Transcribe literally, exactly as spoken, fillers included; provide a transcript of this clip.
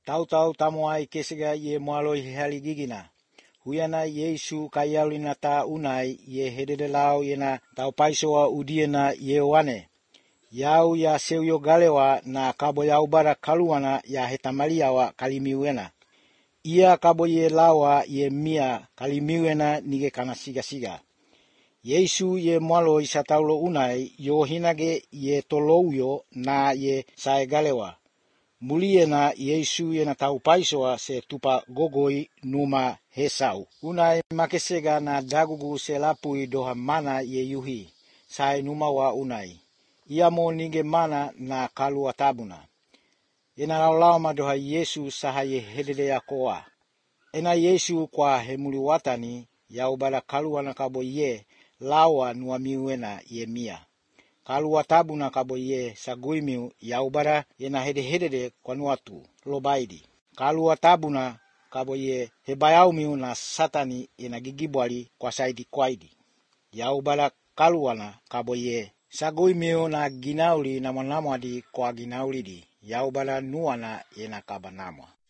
Tau-tau tamoai kesega ye mwalo hali gigina. Huyana Yesu kayalina ta unai ye hededelau yena tau paisoa udiena ye wane. Yau ya seuyo galewa na kabo yau bara kaluana ya hetamaliawa kalimiwena. Ia kabo ye lawa ye mia kalimiwena nige kana siga-siga. Yesu ye mwalo isataulo unai yo hinage ye tolouyo na ye sae galewa. Muliena Yesu yena tau paisoa se tupa gogoi numa hesau. Unai makesega na dagugu se lapui doha mana ye yuhi. Sae numa wa unai. Ia mo nige mana na kalua tabuna. Ena laulama doha Yesu saha ye hedede ya koa. Ena Yesu kwa hemuli watani yau bada kalua na kabo ye lawa nuamiwena ye mia. Kalua tabuna kabo ye saguimiu yau bada yena hede-hedede kwa nuatu lobaidi. Kalua tabuna kabo ye hebayaumiu na satani yena gigibwali kwa saidi kwaidi. Yau bada kaluana kabo ye saguimiu na ginauli na manamwadi kwa ginaulidi. Yau bada nuana yena kabanamwa.